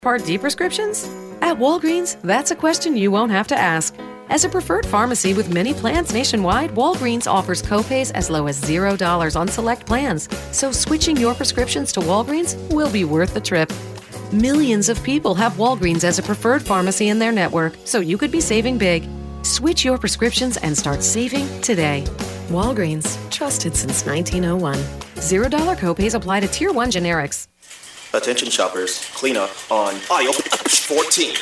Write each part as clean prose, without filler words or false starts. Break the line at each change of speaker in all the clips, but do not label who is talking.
Part D prescriptions? At Walgreens, that's a question you won't have to ask. As a preferred pharmacy with many plans nationwide, Walgreens offers copays as low as $0 on select plans. So switching your prescriptions to Walgreens will be worth the trip. Millions of people have Walgreens as a preferred pharmacy in their network, so you could be saving big. Switch your prescriptions and start saving today. Walgreens, trusted since 1901. $0 copays apply to Tier 1 generics.
Attention shoppers, clean up on aisle 14.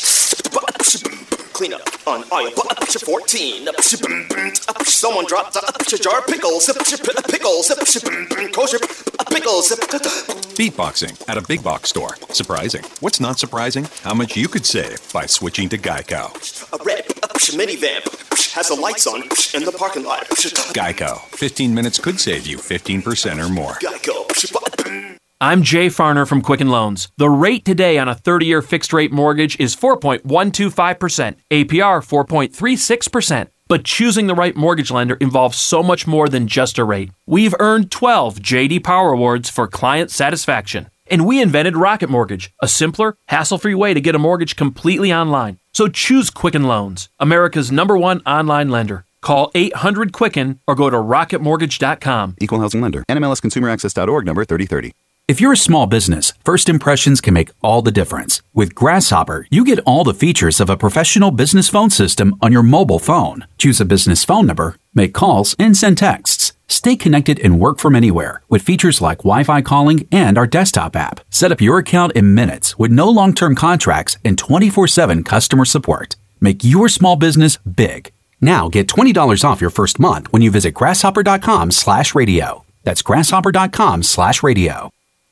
Clean up on aisle 14. Someone dropped a jar of pickles. Kosher pickles.
Beatboxing at a big box store. Surprising. What's not surprising? How much you could save by switching to Geico.
A red minivan has the lights on in the parking lot.
Geico. 15 minutes could save you 15% or more.
Geico.
I'm Jay Farner from Quicken Loans. The rate today on a 30-year fixed-rate mortgage is 4.125%, APR 4.36%. But choosing the right mortgage lender involves so much more than just a rate. We've earned 12 J.D. Power Awards for client satisfaction. And we invented Rocket Mortgage, a simpler, hassle-free way to get a mortgage completely online. So choose Quicken Loans, America's #1 online lender. Call 800-QUICKEN or go to rocketmortgage.com.
Equal housing lender. NMLSconsumeraccess.org number 3030.
If you're a small business, first impressions can make all the difference. With Grasshopper, you get all the features of a professional business phone system on your mobile phone. Choose a business phone number, make calls, and send texts. Stay connected and work from anywhere with features like Wi-Fi calling and our desktop app. Set up your account in minutes with no long-term contracts and 24/7 customer support. Make your small business big. Now get $20 off your first month when you visit grasshopper.com/radio. That's grasshopper.com/radio.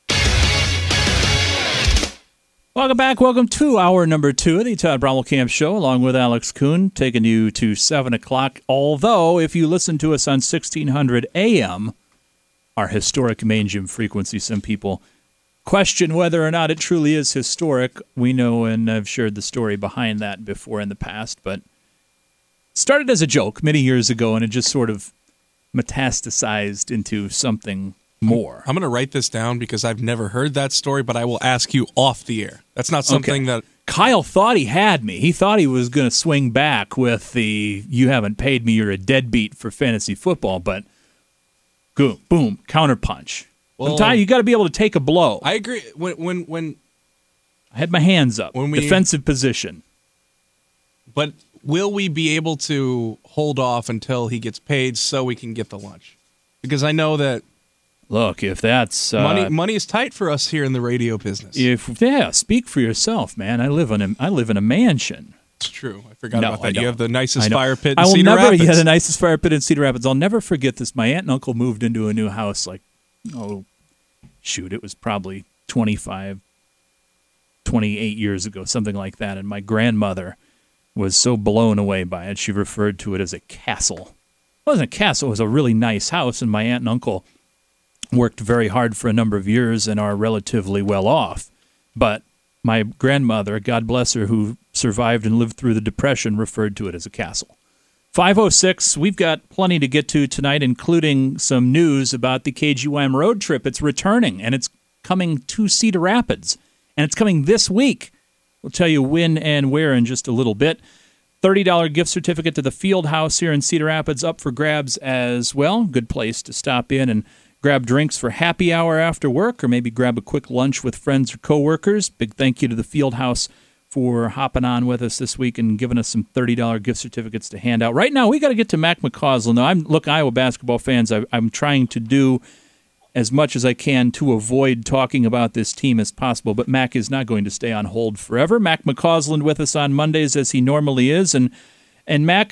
Welcome back. Welcome to hour number 2 of the Todd Brommelkamp Show, along with Alex Kuhn, taking you to 7 o'clock. Although, if you listen to us on 1600 AM, our historic main gym frequency, some people question whether or not it truly is historic. We know, and I've shared the story behind that before in the past, but it started as a joke many years ago, and it just sort of metastasized into something more.
I'm going to write this down because I've never heard that story, but I will ask you off the air. That's not something that...
Kyle thought he had me. He thought he was going to swing back with the, you haven't paid me, you're a deadbeat for fantasy football, but boom, counterpunch. Well, you got to be able to take a blow.
I agree. When
I had my hands up, defensive position.
But will we be able to hold off until he gets paid so we can get the lunch? Because I know that...
Look, if that's
money is tight for us here in the radio business.
Speak for yourself, man. I live in a mansion.
It's true. I forgot about that. You have the nicest fire pit in
Cedar
Rapids.
Yeah, the nicest fire pit in Cedar Rapids. I'll never forget this. My aunt and uncle moved into a new house it was probably 28 years ago, something like that. And my grandmother was so blown away by it, she referred to it as a castle. It wasn't a castle. It was a really nice house, and my aunt and uncle worked very hard for a number of years and are relatively well off. But my grandmother, God bless her, who survived and lived through the Depression, referred to it as a castle. 5:06, we've got plenty to get to tonight, including some news about the KGYM road trip. It's returning, and it's coming to Cedar Rapids, and it's coming this week. We'll tell you when and where in just a little bit. $30 gift certificate to the Field House here in Cedar Rapids up for grabs as well. Good place to stop in and grab drinks for happy hour after work, or maybe grab a quick lunch with friends or coworkers. Big thank you to the Field House for hopping on with us this week and giving us some $30 gift certificates to hand out. Right now, we got to get to Mac McCausland. Now, look, Iowa basketball fans, I'm trying to do as much as I can to avoid talking about this team as possible, but Mac is not going to stay on hold forever. Mac McCausland with us on Mondays as he normally is, and Mac,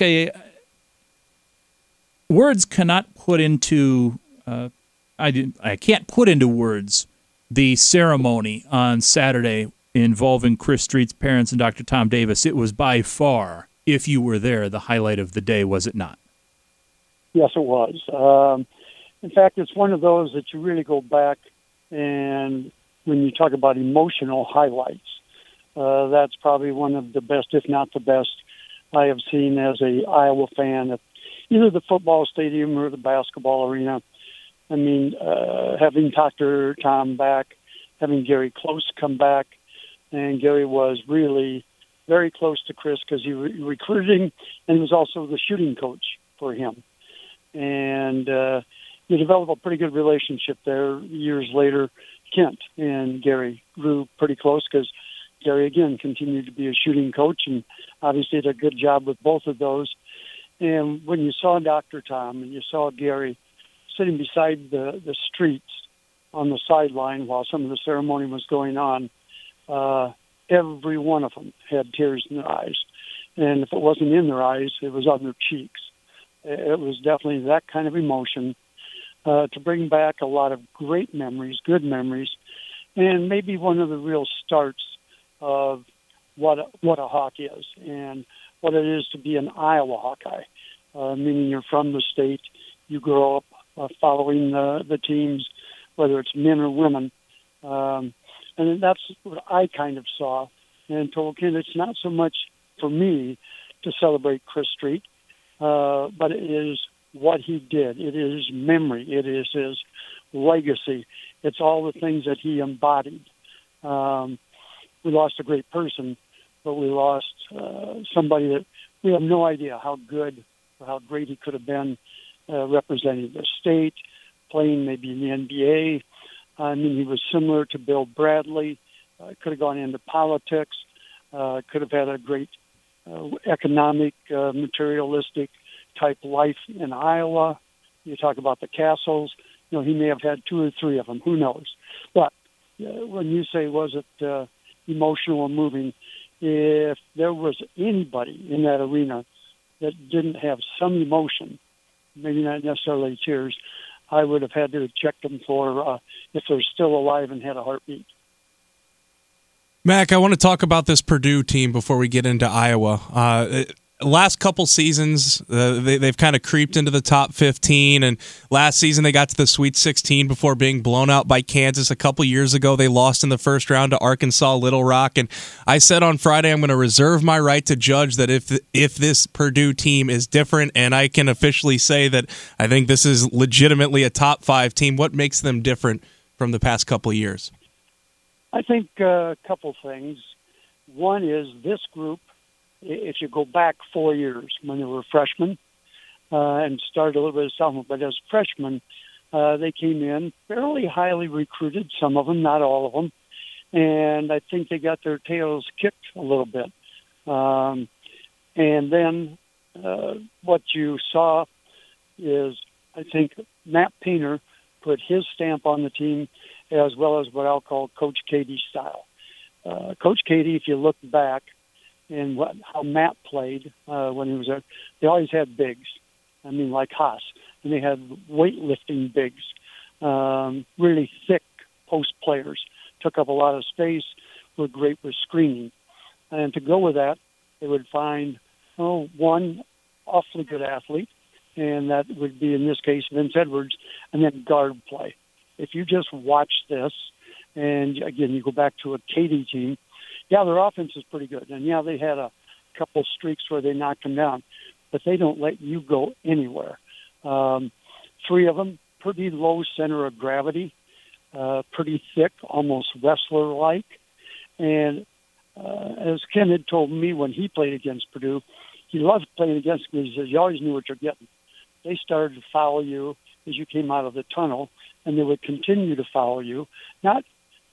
words cannot put into I can't put into words the ceremony on Saturday involving Chris Street's parents and Dr. Tom Davis. It was by far, if you were there, the highlight of the day, was it not?
Yes, it was. In fact, it's one of those that you really go back, and when you talk about emotional highlights, that's probably one of the best, if not the best, I have seen as a Iowa fan at either the football stadium or the basketball arena. I mean, having Dr. Tom back, having Gary Close come back, And Gary was really very close to Chris because he recruited him, and he was also the shooting coach for him. And you develop a pretty good relationship there. Years later, Kent and Gary grew pretty close because Gary, again, continued to be a shooting coach and obviously did a good job with both of those. And when you saw Dr. Tom and you saw Gary sitting beside the streets on the sideline while some of the ceremony was going on, every one of them had tears in their eyes. And if it wasn't in their eyes, it was on their cheeks. It was definitely that kind of emotion to bring back a lot of great memories, good memories, and maybe one of the real starts of what a Hawk is and what it is to be an Iowa Hawkeye, meaning you're from the state, you grow up following the teams, whether it's men or women. And that's what I kind of saw and told Ken it's not so much for me to celebrate Chris Street, but it is what he did. It is memory. It is his legacy. It's all the things that he embodied. We lost a great person, but we lost somebody that we have no idea how good or how great he could have been representing the state, playing maybe in the NBA. I mean, he was similar to Bill Bradley, could have gone into politics, could have had a great economic, materialistic type life in Iowa. You talk about the castles, he may have had 2 or 3 of them, who knows. But when you say, was it emotional and moving, if there was anybody in that arena that didn't have some emotion, maybe not necessarily tears, I would have had to check them for if they're still alive and had a heartbeat.
Mac, I want to talk about this Purdue team before we get into Iowa. Last couple seasons, they've kind of creeped into the top 15, and last season they got to the Sweet 16 before being blown out by Kansas. A couple years ago, they lost in the first round to Arkansas Little Rock, and I said on Friday I'm going to reserve my right to judge that if this Purdue team is different, and I can officially say that I think this is legitimately a top 5 team. What makes them different from the past couple of years?
I think a couple things. One is this group, if you go back 4 years when they were freshmen and started a little bit of sophomore, but as freshmen, they came in fairly highly recruited, some of them, not all of them, and I think they got their tails kicked a little bit. And then what you saw is, I think, Matt Painter put his stamp on the team as well as what I'll call Coach Katie style. Coach Katie, if you look back, and how Matt played when he was there. They always had bigs. I mean, like Haas. And they had weightlifting bigs, really thick post players. Took up a lot of space, were great with screening. And to go with that, they would find, one awfully good athlete, and that would be, in this case, Vince Edwards, and then guard play. If you just watch this, and again, you go back to a Katie team, yeah, their offense is pretty good. And, yeah, they had a couple streaks where they knocked them down, but they don't let you go anywhere. 3 of them, pretty low center of gravity, pretty thick, almost wrestler-like. And as Ken had told me when he played against Purdue, he loved playing against them. He says, you always knew what you're getting. They started to foul you as you came out of the tunnel, and they would continue to foul you. Not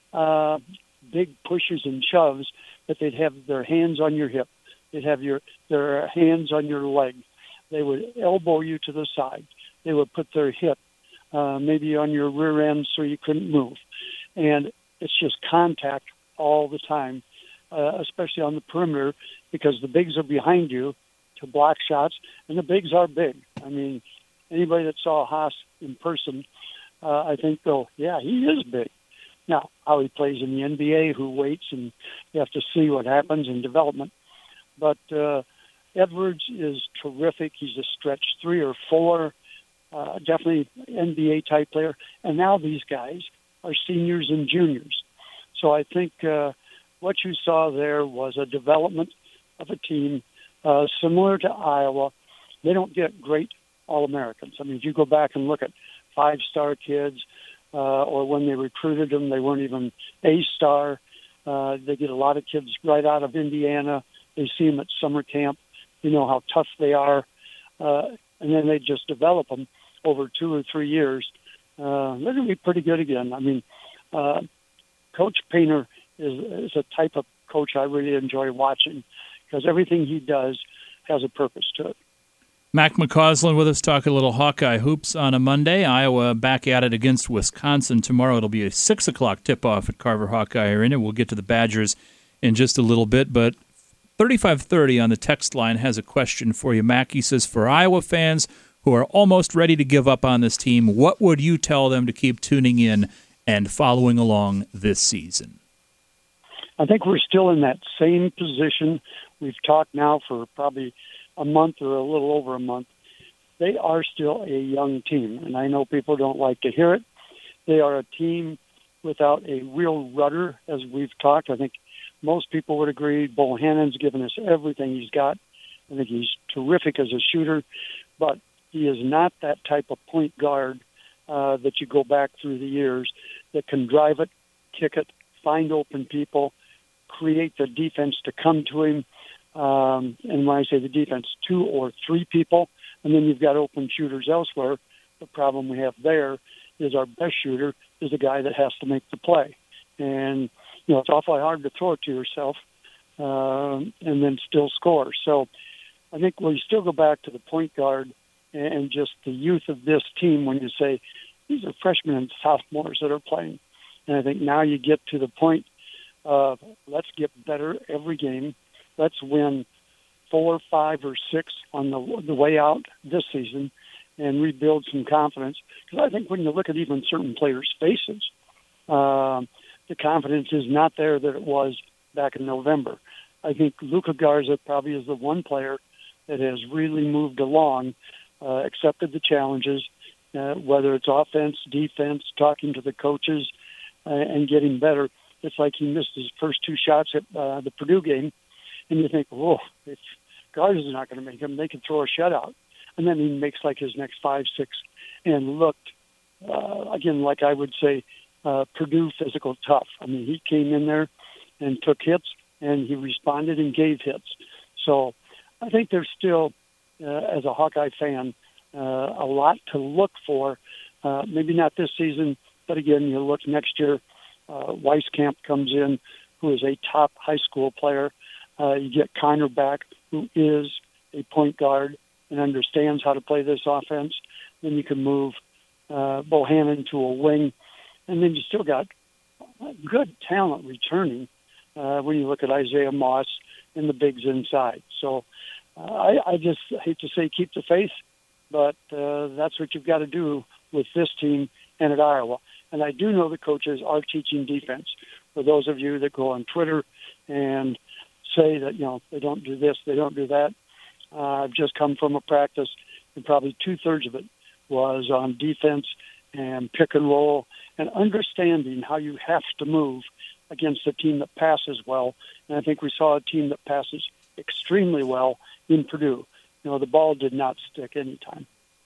big pushes and shoves, but they'd have their hands on your hip. They'd have their hands on your leg. They would elbow you to the side. They would put their hip maybe on your rear end so you couldn't move. And it's just contact all the time, especially on the perimeter, because the bigs are behind you to block shots, and the bigs are big. I mean, anybody that saw Haas in person, I think, yeah, he is big. Now, how he plays in the NBA, who waits, and you have to see what happens in development. But Edwards is terrific. He's a stretch 3 or 4, definitely NBA-type player. And now these guys are seniors and juniors. So I think what you saw there was a development of a team similar to Iowa. They don't get great All-Americans. I mean, if you go back and look at 5-star kids, or when they recruited them, they weren't even A-star. They get a lot of kids right out of Indiana. They see them at summer camp. You know how tough they are. And then they just develop them over 2 or 3 years. They're going to be pretty good again. I mean, Coach Painter is a type of coach I really enjoy watching because everything he does has a purpose to it.
Mac McCausland with us, talk a little Hawkeye hoops on a Monday. Iowa back at it against Wisconsin tomorrow. It'll be a 6 o'clock tip-off at Carver Hawkeye Arena. We'll get to the Badgers in just a little bit, but 3530 on the text line has a question for you, Mac. He says, for Iowa fans who are almost ready to give up on this team, what would you tell them to keep tuning in and following along this season?
I think we're still in that same position. We've talked now for probably a month or a little over a month. They are still a young team, and I know people don't like to hear it. They are a team without a real rudder, as we've talked. I think most people would agree. Bohannon's given us everything he's got. I think he's terrific as a shooter, but he is not that type of point guard that you go back through the years that can drive it, kick it, find open people, create the defense to come to him. And when I say the defense, 2 or 3 people, and then you've got open shooters elsewhere. The problem we have there is our best shooter is a guy that has to make the play. And, you know, it's awfully hard to throw it to yourself and then still score. So I think we still go back to the point guard and just the youth of this team when you say these are freshmen and sophomores that are playing. And I think now you get to the point of let's get better every game. Let's win 4, 5, or 6 on the way out this season and rebuild some confidence. Because I think when you look at even certain players' faces, the confidence is not there that it was back in November. I think Luka Garza probably is the one player that has really moved along, accepted the challenges, whether it's offense, defense, talking to the coaches, and getting better. It's like he missed his first 2 shots at the Purdue game. And you think, whoa, if Garza's not going to make them, they can throw a shutout. And then he makes like his next 5, 6, and looked, again, like I would say, Purdue physical tough. I mean, he came in there and took hits, and he responded and gave hits. So I think there's still, as a Hawkeye fan, a lot to look for. Maybe not this season, but again, you look next year, Weiskamp comes in, who is a top high school player. You get Connor back, who is a point guard and understands how to play this offense. Then you can move Bohannon to a wing. And then you still got good talent returning when you look at Isaiah Moss and the bigs inside. So I just hate to say keep the faith, but that's what you've got to do with this team and at Iowa. And I do know the coaches are teaching defense. For those of you that go on Twitter and say that, you know, they don't do this, they don't do that. I've just come from a practice, and probably 2/3 of it was on defense and pick and roll and understanding how you have to move against a team that passes well. And I think we saw a team that passes extremely well in Purdue. You know, the ball did not stick anytime.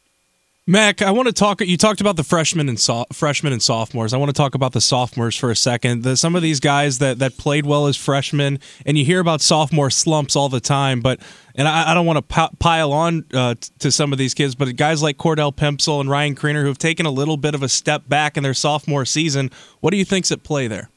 Mac, I want to talk. You talked about the freshmen and sophomores. I want to talk about the sophomores for a second. Some of these guys that played well as freshmen, and you hear about sophomore slumps all the time. And I don't want to pile on to some of these kids, but guys like Cordell Pempsel and Ryan Kriener who have taken a little bit of a step back in their sophomore season. What do you think's at play there?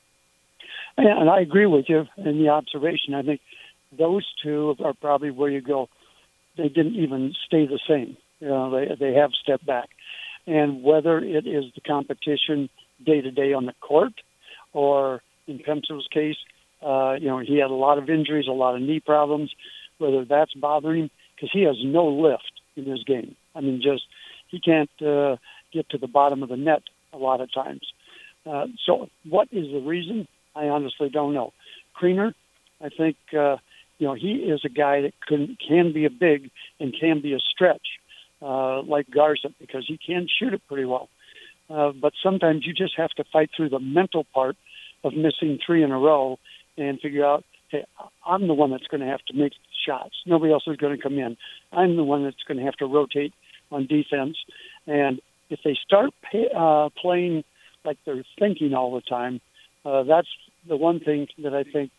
And I agree with you in the observation. I think those two are probably where you go. They didn't even stay the same. You know, they have stepped back. And whether it is the competition day-to-day on the court or in Pempsel's case, you know, he had a lot of injuries, a lot of knee problems, whether that's bothering him, because he has no lift in his game. I mean, just he can't get to the bottom of the net a lot of times. So what is the reason? I honestly don't know. Kriener, I think, you know, he is a guy that can be a big and can be a stretch. Like Garza, because he can shoot it pretty well. But sometimes you just have to fight through the mental part of missing 3 in a row and figure out, hey, I'm the one that's going to have to make shots. Nobody else is going to come in. I'm the one that's going to have to rotate on defense. And if they start playing like they're thinking all the time, that's the one thing that I think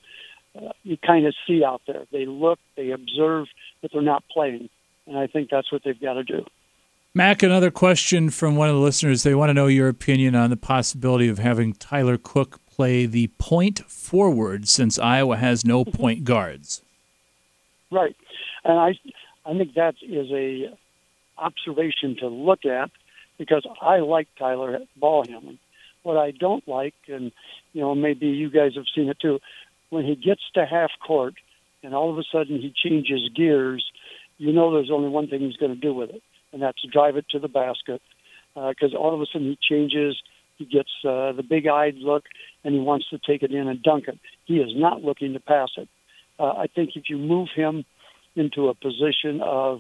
you kind of see out there. They look, they observe, but they're not playing. And I think that's what they've got to do.
Mac, another question from one of the listeners. They want to know your opinion on the possibility of having Tyler Cook play the point forward since Iowa has no point guards.
Right. And I think that is a observation to look at because I like Tyler ball handling. What I don't like, and maybe you guys have seen it too, when he gets to half court and all of a sudden he changes gears, there's only one thing he's going to do with it, and that's drive it to the basket. Because all of a sudden he changes, he gets the big-eyed look, and he wants to take it in and dunk it. He is not looking to pass it. I think if you move him into a position of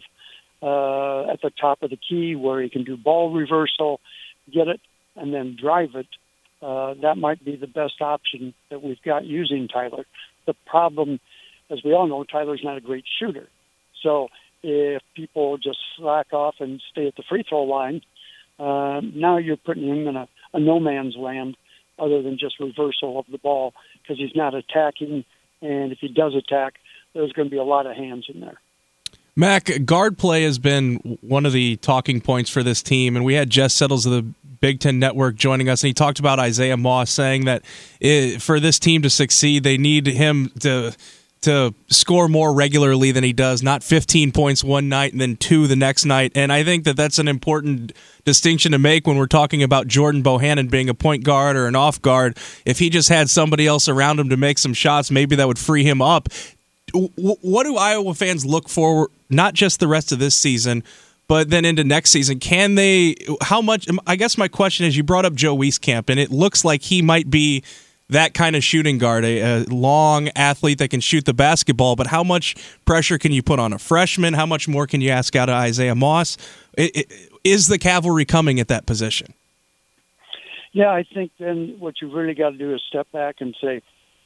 at the top of the key where he can do ball reversal, get it, and then drive it, that might be the best option that we've got using Tyler. The problem, as we all know, Tyler's not a great shooter. So if people just slack off and stay at the free throw line, now you're putting him in a no man's land other than just reversal of the ball because he's not attacking. And if he does attack, there's going to be a lot of hands in there.
Mac, guard play has been one of the talking points for this team, and we had Jess Settles of the Big Ten Network joining us, and he talked about Isaiah Moss, saying that for this team to succeed, they need him to score more regularly than he does, not 15 points one night and then 2 the next night. And I think that that's an important distinction to make when we're talking about Jordan Bohannon being a point guard or an off guard. If he just had somebody else around him to make some shots, maybe that would free him up. What do Iowa fans look for, not just the rest of this season, but then into next season? How much, I guess my question is, you brought up Joe Wieskamp, and it looks like he might be that kind of shooting guard, a long athlete that can shoot the basketball, but how much pressure can you put on a freshman? How much more can you ask out of Isaiah Moss? Is the cavalry coming at that position?
Yeah, I think then what you've really got to do is step back and say,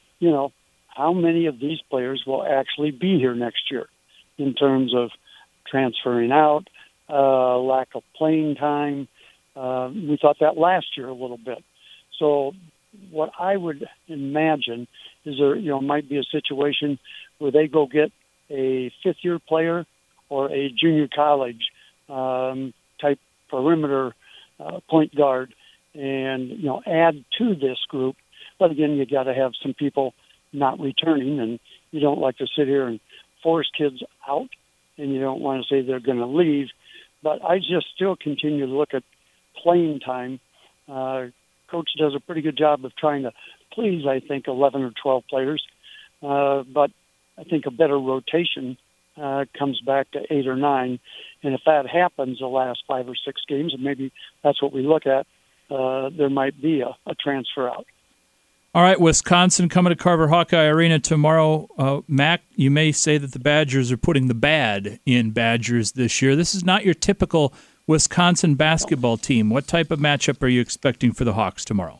how many of these players will actually be here next year in terms of transferring out, lack of playing time. We thought that last year a little bit. So what I would imagine is there, might be a situation where they go get a fifth-year player or a junior college type perimeter point guard and, add to this group. But again, you got to have some people not returning, and you don't like to sit here and force kids out, and you don't want to say they're going to leave. But I just still continue to look at playing time. Coach does a pretty good job of trying to please, I think, 11 or 12 players. But I think a better rotation comes back to 8 or 9. And if that happens the last 5 or 6 games, and maybe that's what we look at, there might be a transfer out.
All right, Wisconsin coming to Carver Hawkeye Arena tomorrow. Mac, you may say that the Badgers are putting the bad in Badgers this year. This is not your typical Wisconsin basketball team. What type of matchup are you expecting for the Hawks tomorrow?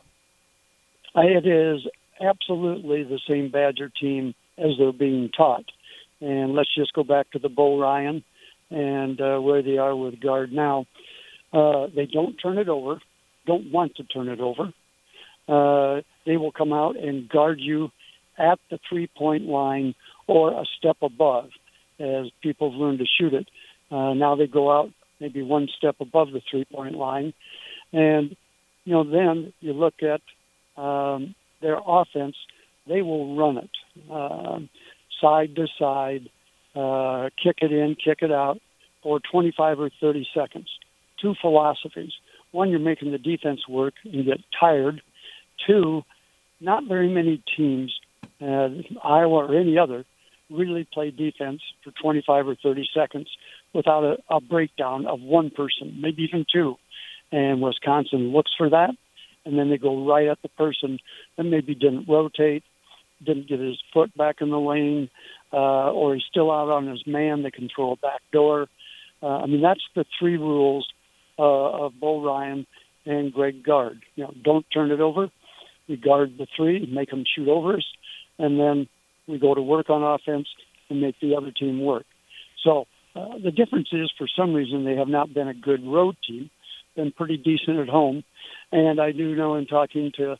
It is absolutely the same Badger team as they're being taught. And let's just go back to the Bo Ryan and where they are with guard now. They don't turn it over, don't want to turn it over. They will come out and guard you at the three-point line or a step above, as people have learned to shoot it. Now they go out maybe one step above the three-point line. And, then you look at their offense, they will run it side to side, kick it in, kick it out for 25 or 30 seconds. 2 philosophies. One, you're making the defense work and get tired. 2, not very many teams, Iowa or any other, really play defense for 25 or 30 seconds without a breakdown of one person, maybe even 2. And Wisconsin looks for that, and then they go right at the person that maybe didn't rotate, didn't get his foot back in the lane, or he's still out on his man. They can throw a back door. That's the 3 rules of Bo Ryan and Greg Gard. Don't turn it over. We guard the 3, make them shoot overs, and then we go to work on offense and make the other team work. So the difference is, for some reason, they have not been a good road team, been pretty decent at home. And I do know in talking to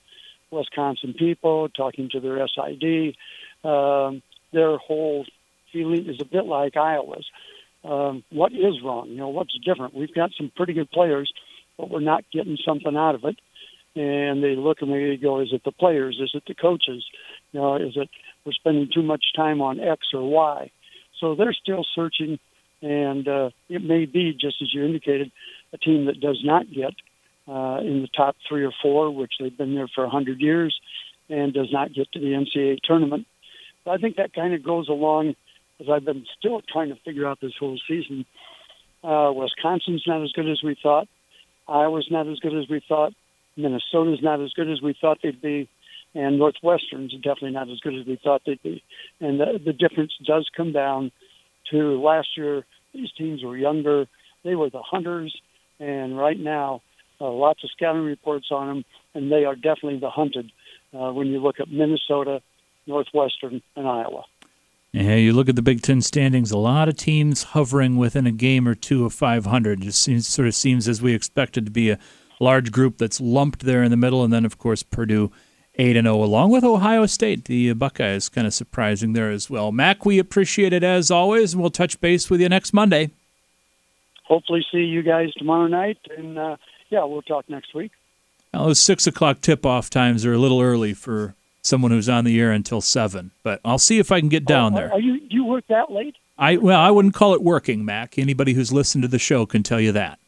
Wisconsin people, talking to their SID, their whole feeling is a bit like Iowa's. What is wrong? What's different? We've got some pretty good players, but we're not getting something out of it. And they look and they go, is it the players? Is it the coaches? Is it we're spending too much time on X or Y? So they're still searching, and it may be, just as you indicated, a team that does not get in the top 3 or 4, which they've been there for 100 years, and does not get to the NCAA tournament. But I think that kind of goes along, as I've been still trying to figure out this whole season. Wisconsin's not as good as we thought. Iowa's not as good as we thought. Minnesota's not as good as we thought they'd be. And Northwestern's definitely not as good as we thought they'd be. And the difference does come down to last year. These teams were younger. They were the hunters. And right now, lots of scouting reports on them, and they are definitely the hunted when you look at Minnesota, Northwestern, and Iowa.
Yeah, you look at the Big Ten standings, a lot of teams hovering within a game or two of 500. It sort of seems as we expected to be a large group that's lumped there in the middle, and then, of course, Purdue 8-0, along with Ohio State. The Buckeyes kind of surprising there as well. Mac, we appreciate it as always, and we'll touch base with you next Monday.
Hopefully see you guys tomorrow night, and, we'll talk next week.
Well, those 6 o'clock tip-off times are a little early for someone who's on the air until 7, but I'll see if I can get down there.
Do you work that late?
I wouldn't call it working, Mac. Anybody who's listened to the show can tell you that.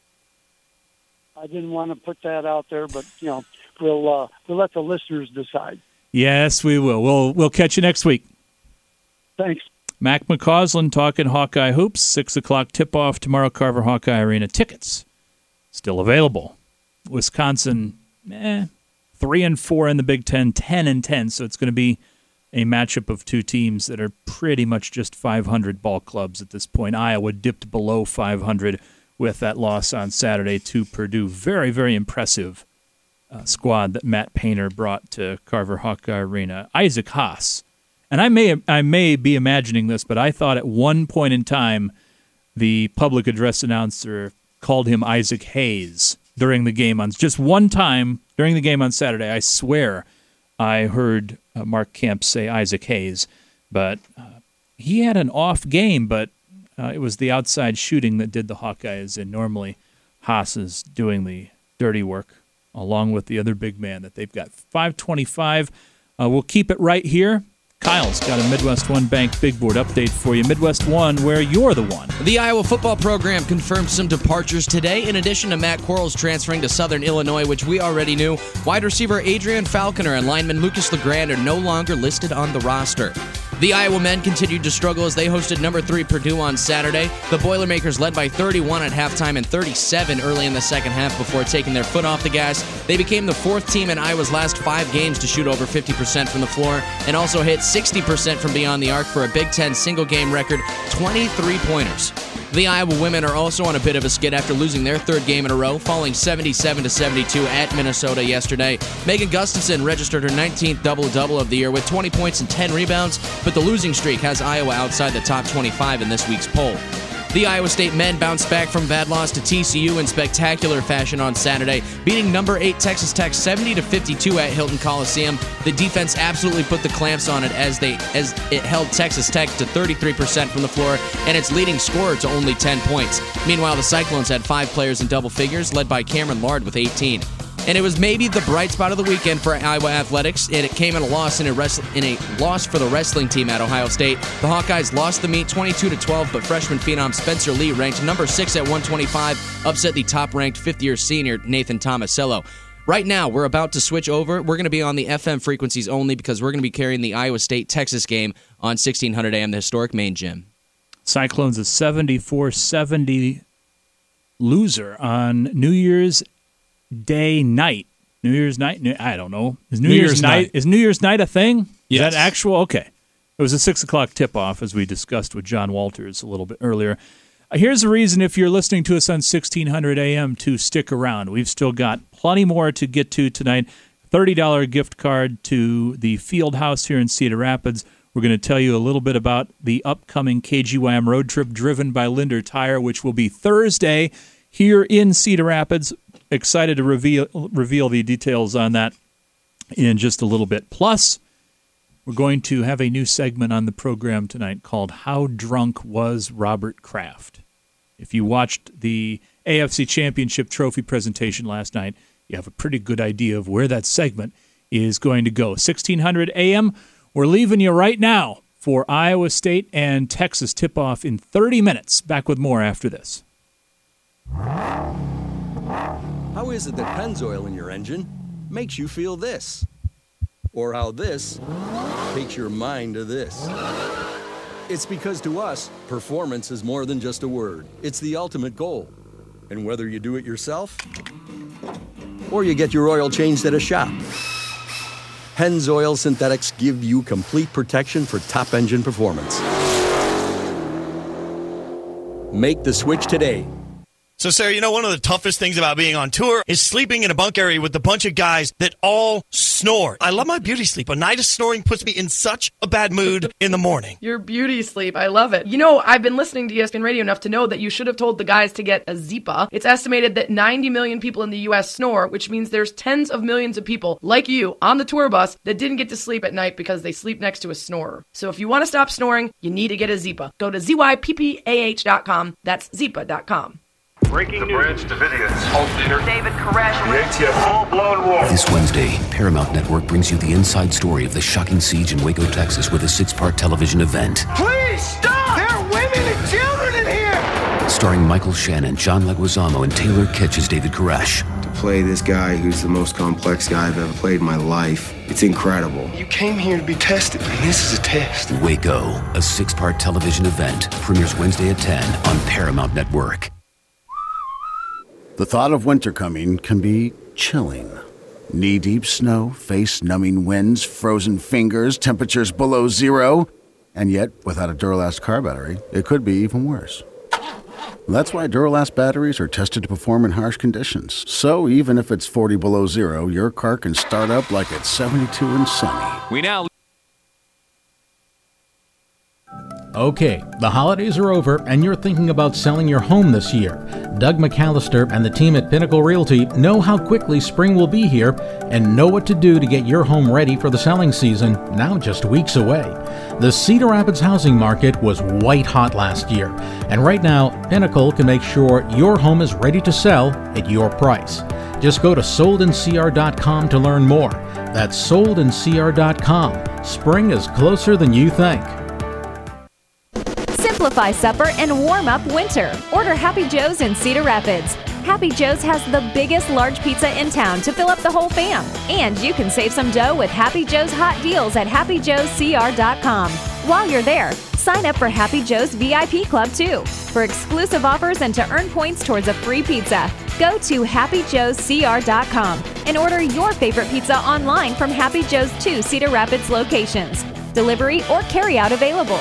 I didn't want to put that out there, but we'll let the listeners decide.
Yes, we will. We'll catch you next week.
Thanks.
Mac McCausland talking Hawkeye hoops. 6 o'clock tip-off tomorrow, Carver Hawkeye Arena. Tickets still available. Wisconsin, 3-4 in the Big Ten, 10-10. So it's going to be a matchup of two teams that are pretty much just 500 ball clubs at this point. Iowa dipped below 500 with that loss on Saturday to Purdue. Very, very impressive squad that Matt Painter brought to Carver Hawkeye Arena. Isaac Haas. And I may be imagining this, but I thought at one point in time the public address announcer called him Isaac Hayes during the game. Just one time during the game on Saturday, I swear I heard Mark Kemp say Isaac Hayes. But he had an off game, but it was the outside shooting that did the Hawkeyes, and normally Haas is doing the dirty work along with the other big man that they've got. 5:25. We'll keep it right here. Kyle's got a Midwest One Bank Big Board update for you. Midwest One, where you're the one.
The Iowa football program confirmed some departures today. In addition to Matt Quarles transferring to Southern Illinois, which we already knew, wide receiver Adrian Falconer and lineman Lucas LeGrand are no longer listed on the roster. The Iowa men continued to struggle as they hosted number 3 Purdue on Saturday. The Boilermakers led by 31 at halftime and 37 early in the second half before taking their foot off the gas. They became the 4th team in Iowa's last 5 games to shoot over 50% from the floor and also hit 60% from beyond the arc for a Big Ten single-game record, 23 pointers. The Iowa women are also on a bit of a skid after losing their 3rd game in a row, falling 77-72 at Minnesota yesterday. Megan Gustafson registered her 19th double-double of the year with 20 points and 10 rebounds, but the losing streak has Iowa outside the top 25 in this week's poll. The Iowa State men bounced back from bad loss to TCU in spectacular fashion on Saturday, beating number 8 Texas Tech 70-52 at Hilton Coliseum. The defense absolutely put the clamps on it as it held Texas Tech to 33% from the floor and its leading scorer to only 10 points. Meanwhile, the Cyclones had 5 players in double figures, led by Cameron Lard with 18. And it was maybe the bright spot of the weekend for Iowa athletics, and it came in a loss for the wrestling team at Ohio State. The Hawkeyes lost the meet 22-12, but freshman phenom Spencer Lee, ranked number 6 at 125, upset the top-ranked 5th-year senior Nathan Tomasello. Right now, we're about to switch over. We're going to be on the FM frequencies only because we're going to be carrying the Iowa State-Texas game on 1600 AM, the historic main gym.
Cyclones a 74-70 loser on New Year's night. New Year's night? I don't know. Is New Year's night a thing?
Yes.
Is that actual? Okay. It was a 6 o'clock tip-off, as we discussed with John Walters a little bit earlier. Here's the reason, if you're listening to us on 1600 AM, to stick around. We've still got plenty more to get to tonight. $30 gift card to the Field House here in Cedar Rapids. We're going to tell you a little bit about the upcoming KGYM road trip driven by Linder Tire, which will be Thursday here in Cedar Rapids. Excited to reveal the details on that in just a little bit. Plus, we're going to have a new segment on the program tonight called How Drunk Was Robert Kraft? If you watched the AFC Championship Trophy presentation last night, you have a pretty good idea of where that segment is going to go. 1600 AM, we're leaving you right now for Iowa State and Texas tip-off in 30 minutes. Back with more after this.
How is it that Pennzoil in your engine makes you feel this? Or how this takes your mind to this? It's because to us, performance is more than just a word. It's the ultimate goal. And whether you do it yourself or you get your oil changed at a shop, Pennzoil Synthetics give you complete protection for top engine performance. Make the switch today.
So, Sarah, one of the toughest things about being on tour is sleeping in a bunk area with a bunch of guys that all snore. I love my beauty sleep. A night of snoring puts me in such a bad mood in the morning.
Your beauty sleep. I love it. I've been listening to ESPN Radio enough to know that you should have told the guys to get a Zipa. It's estimated that 90 million people in the U.S. snore, which means there's tens of millions of people like you on the tour bus that didn't get to sleep at night because they sleep next to a snorer. So if you want to stop snoring, you need to get a Zipa. Go to ZYPPAH.com. That's Zipa.com.
Breaking news. Bridge Davidians. David Koresh. The ATF full-blown war.
This Wednesday, Paramount Network brings you the inside story of the shocking siege in Waco, Texas with a 6-part television event.
Please stop! There are women and children in here!
Starring Michael Shannon, John Leguizamo, and Taylor Kitsch as David Koresh.
To play this guy who's the most complex guy I've ever played in my life, it's incredible.
You came here to be tested, and this is a test.
Waco, a 6-part television event, premieres Wednesday at 10 on Paramount Network.
The thought of winter coming can be chilling. Knee-deep snow, face-numbing winds, frozen fingers, temperatures below zero. And yet, without a Duralast car battery, it could be even worse. That's why Duralast batteries are tested to perform in harsh conditions. So even if it's 40 below zero, your car can start up like it's 72 and sunny.
We now...
Okay, the holidays are over and you're thinking about selling your home this year. Doug McAllister and the team at Pinnacle Realty know how quickly spring will be here and know what to do to get your home ready for the selling season, now just weeks away. The Cedar Rapids housing market was white hot last year, and right now, Pinnacle can make sure your home is ready to sell at your price. Just go to soldancr.com to learn more. That's soldancr.com. Spring is closer than you think.
Simplify supper and warm up winter. Order Happy Joe's in Cedar Rapids. Happy Joe's has the biggest large pizza in town to fill up the whole fam. And you can save some dough with Happy Joe's hot deals at happyjoescr.com. While you're there, sign up for Happy Joe's VIP Club too. For exclusive offers and to earn points towards a free pizza, go to happyjoescr.com and order your favorite pizza online from Happy Joe's 2 Cedar Rapids locations. Delivery or carryout available.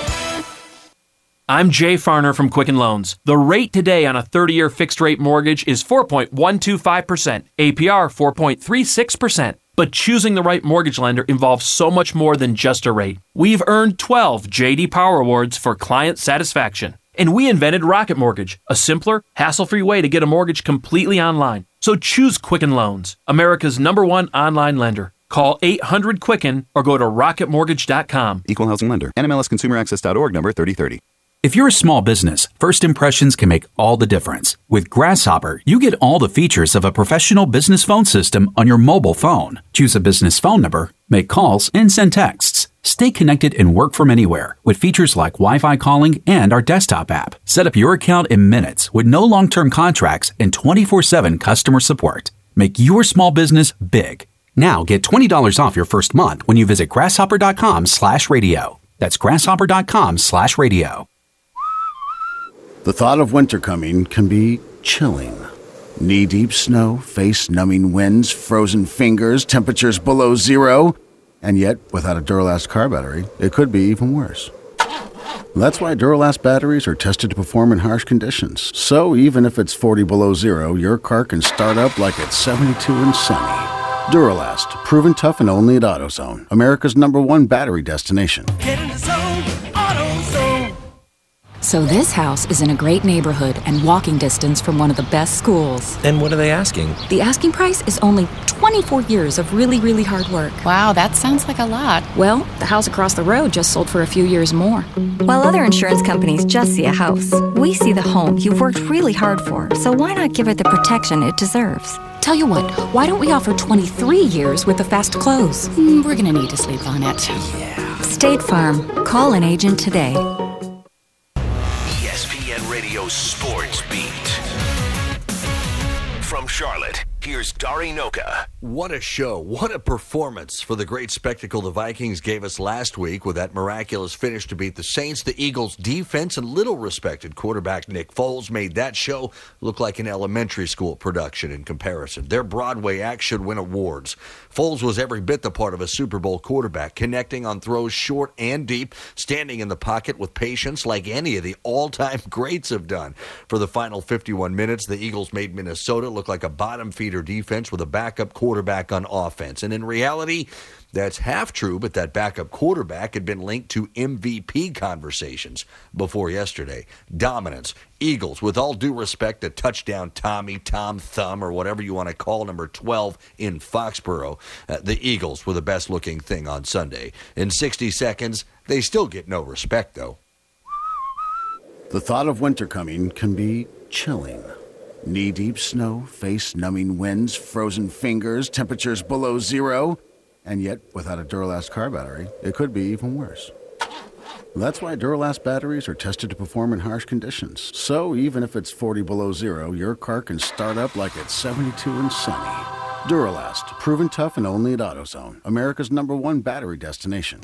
I'm Jay Farner from Quicken Loans. The rate today on a 30-year fixed-rate mortgage is 4.125%, APR 4.36%. But choosing the right mortgage lender involves so much more than just a rate. We've earned 12 J.D. Power Awards for client satisfaction. And we invented Rocket Mortgage, a simpler, hassle-free way to get a mortgage completely online. So choose Quicken Loans, America's #1 online lender. Call 800-QUICKEN or go to rocketmortgage.com.
Equal housing lender. NMLSConsumerAccess.org number 3030.
If you're a small business, first impressions can make all the difference. With Grasshopper, you get all the features of a professional business phone system on your mobile phone. Choose a business phone number, make calls, and send texts. Stay connected and work from anywhere with features like Wi-Fi calling and our desktop app. Set up your account in minutes with no long-term contracts and 24/7 customer support. Make your small business big. Now get $20 off your first month when you visit grasshopper.com/radio. That's grasshopper.com/radio.
The thought of winter coming can be chilling. Knee-deep snow, face-numbing winds, frozen fingers, temperatures below zero. And yet, without a Duralast car battery, it could be even worse. That's why Duralast batteries are tested to perform in harsh conditions. So even if it's 40 below zero, your car can start up like it's 72 and sunny. Duralast, proven tough and only at AutoZone, America's #1 battery destination.
Get in the zone, AutoZone.
So this house is in a great neighborhood and walking distance from one of the best schools.
And what are they asking?
The asking price is only 24 years of really, really hard work.
Wow, that sounds like a lot.
Well, the house across the road just sold for a few years more.
While other insurance companies just see a house, we see the home you've worked really hard for. So why not give it the protection it deserves?
Tell you what, why don't we offer 23 years with a fast close?
We're gonna need to sleep on it.
Yeah.
State Farm. Call an agent today.
ESPN Radio Sports Beat. From Charlotte, here's Dari Noka.
What a show. What a performance for the great spectacle the Vikings gave us last week with that miraculous finish to beat the Saints. The Eagles' defense and little-respected quarterback Nick Foles made that show look like an elementary school production in comparison. Their Broadway act should win awards. Foles was every bit the part of a Super Bowl quarterback, connecting on throws short and deep, standing in the pocket with patience like any of the all-time greats have done. For the final 51 minutes, the Eagles made Minnesota look like a bottom-feeder defense with a backup quarterback on offense. And in reality, that's half true, but that backup quarterback had been linked to MVP conversations before yesterday. Dominance. Eagles, with all due respect to touchdown Tommy, Tom Thumb, or whatever you want to call number 12 in Foxborough, the Eagles were the best-looking thing on Sunday. In 60 seconds, they still get no respect, though.
The thought of winter coming can be chilling. Knee-deep snow, face-numbing winds, frozen fingers, temperatures below zero. And yet, without a Duralast car battery, it could be even worse. That's why Duralast batteries are tested to perform in harsh conditions. So even if it's 40 below zero, your car can start up like it's 72 and sunny. Duralast, proven tough and only at AutoZone, America's #1 battery destination.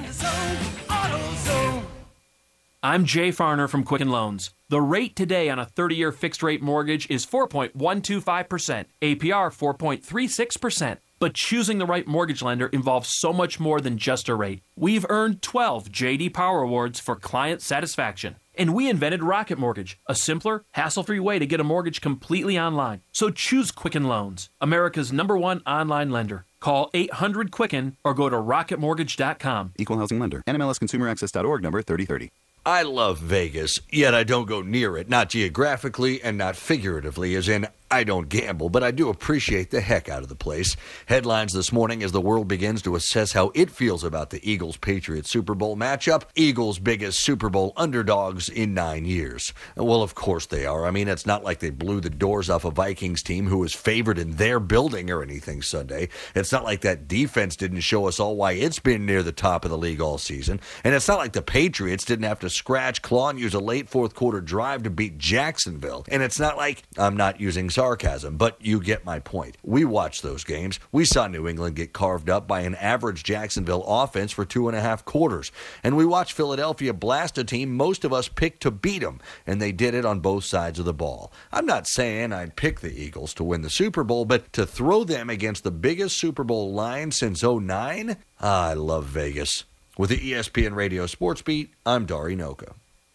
I'm Jay Farner from Quicken Loans. The rate today on a 30-year fixed-rate mortgage is 4.125%, APR 4.36%. But choosing the right mortgage lender involves so much more than just a rate. We've earned 12 J.D. Power Awards for client satisfaction. And we invented Rocket Mortgage, a simpler, hassle-free way to get a mortgage completely online. So choose Quicken Loans, America's #1 online lender. Call 800-QUICKEN or go to rocketmortgage.com.
Equal housing lender. NMLSConsumerAccess.org number 3030.
I love Vegas, yet I don't go near it, not geographically and not figuratively, as in I don't gamble, but I do appreciate the heck out of the place. Headlines this morning as the world begins to assess how it feels about the Eagles-Patriots Super Bowl matchup. Eagles' biggest Super Bowl underdogs in 9 years. Well, of course they are. I mean, it's not like they blew the doors off a Vikings team who was favored in their building or anything Sunday. It's not like that defense didn't show us all why it's been near the top of the league all season. And it's not like the Patriots didn't have to scratch, claw, and use a late fourth-quarter drive to beat Jacksonville. And it's not like I'm not using sarcasm, but you get my point. We watched those games. We saw New England get carved up by an average Jacksonville offense for 2.5 quarters. And we watched Philadelphia blast a team most of us picked to beat them, and they did it on both sides of the ball. I'm not saying I'd pick the Eagles to win the Super Bowl, but to throw them against the biggest Super Bowl line since 2009? I love Vegas. With the ESPN Radio Sports Beat, I'm Dari Noka.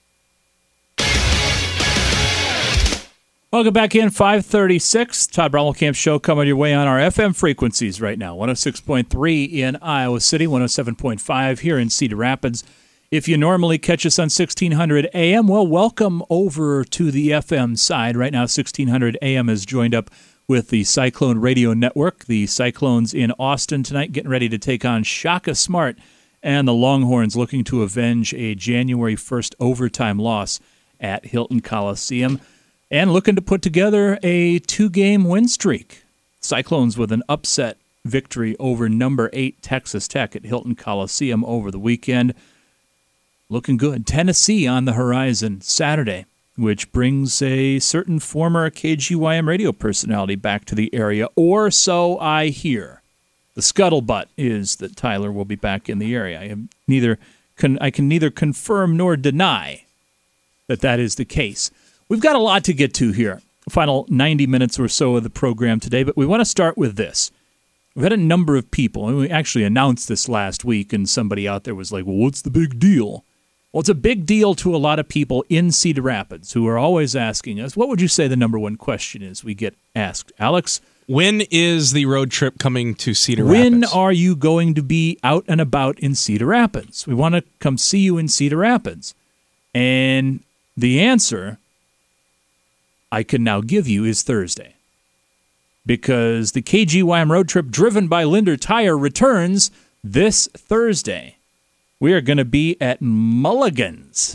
Welcome back in, 536. Todd Brommelkamp Show coming your way on our FM frequencies right now. 106.3 in Iowa City, 107.5 here in Cedar Rapids. If you normally catch us on 1600 AM, well, welcome over to the FM side. Right now, 1600 AM is joined up with the Cyclone Radio Network. The Cyclones in Austin tonight getting ready to take on Shaka Smart and the Longhorns looking to avenge a January 1st overtime loss at Hilton Coliseum and looking to put together a 2-game win streak. Cyclones with an upset victory over number 8 Texas Tech at Hilton Coliseum over the weekend. Looking good. Tennessee on the horizon Saturday, which brings a certain former KGYM radio personality back to the area, or so I hear. The scuttlebutt is that Tyler will be back in the area. I can neither confirm nor deny that is the case. We've got a lot to get to here. Final 90 minutes or so of the program today, but we want to start with this. We've had a number of people, and we actually announced this last week, and somebody out there was like, well, what's the big deal? Well, it's a big deal to a lot of people in Cedar Rapids who are always asking us, what would you say the number one question is we get asked? Alex?
When is the road trip coming to Cedar
Rapids? When
Rapids?
are you going to be out and about in Cedar Rapids? We want to come see you in Cedar Rapids. And The answer I can now give you is Thursday, because the KGYM road trip driven by Linder Tire returns this Thursday. We are going to be at Mulligan's,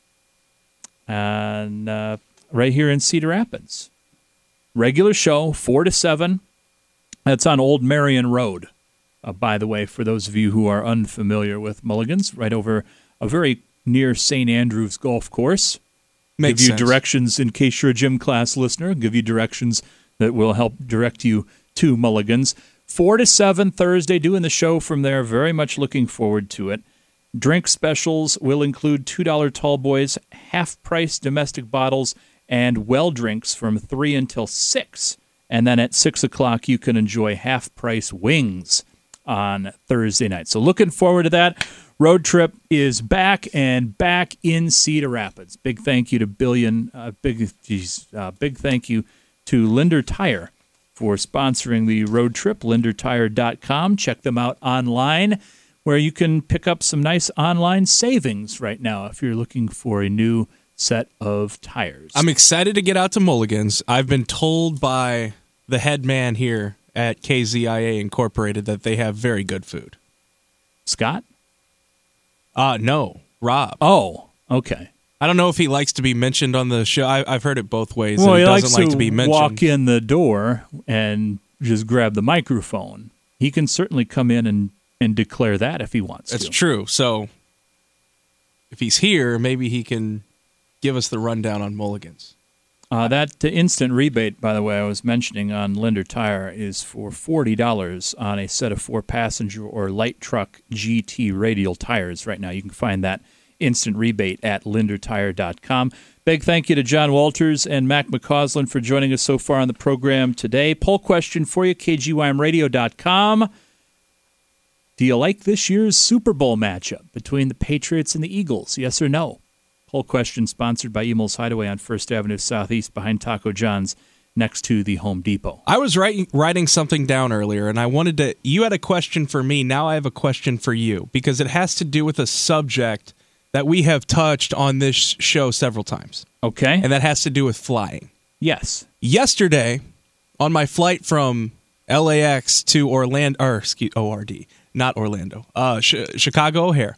and right here in Cedar Rapids. Regular show, 4 to 7. That's on Old Marion Road. By the way, for those of you who are unfamiliar with Mulligan's, right over a very near St. Andrews Golf Course.
Makes
give you
sense.
directions in case you're a gym class listener. Give you directions that will help direct you to Mulligan's. 4 to 7 Thursday, doing the show from there. Very much looking forward to it. Drink specials will include $2 tall boys, half-price domestic bottles, and well drinks from 3 until 6. And then at 6 o'clock, you can enjoy half-price wings on Thursday night. So looking forward to that. Road trip is back and back in Cedar Rapids. Big thank you to big thank you to Linder Tire for sponsoring the road trip. LinderTire.com. Check them out online, where you can pick up some nice online savings right now if you're looking for a new set of tires.
I'm excited to get out to Mulligan's. I've been told by the head man here at KZIA Incorporated that they have very good food.
Scott?
No, Rob.
Oh, okay.
I don't know if he likes to be mentioned on the show. I've heard it both ways.
Well,
and
he
doesn't
likes
like to be mentioned.
walk in the door and just grab the microphone. He can certainly come in and declare that if he wants
That's
to.
true. So if he's here, maybe he can give us the rundown on Mulligan's.
That instant rebate, by the way, I was mentioning on Linder Tire is for $40 on a set of 4-passenger or light truck GT radial tires right now. You can find that instant rebate at LinderTire.com. Big thank you to John Walters and Mac McCausland for joining us so far on the program today. Poll question for you, KGYMradio.com. Do you like this year's Super Bowl matchup between the Patriots and the Eagles? Yes or no? Poll question sponsored by Emil's Hideaway on First Avenue Southeast behind Taco John's next to the Home Depot.
I was writing something down earlier, and I wanted to... You had a question for me. Now I have a question for you, because it has to do with a subject that we have touched on this show several times.
Okay.
And that has to do with flying.
Yes.
Yesterday, on my flight from LAX to Orlando... Or, excuse... ORD. Not Orlando. Chicago O'Hare.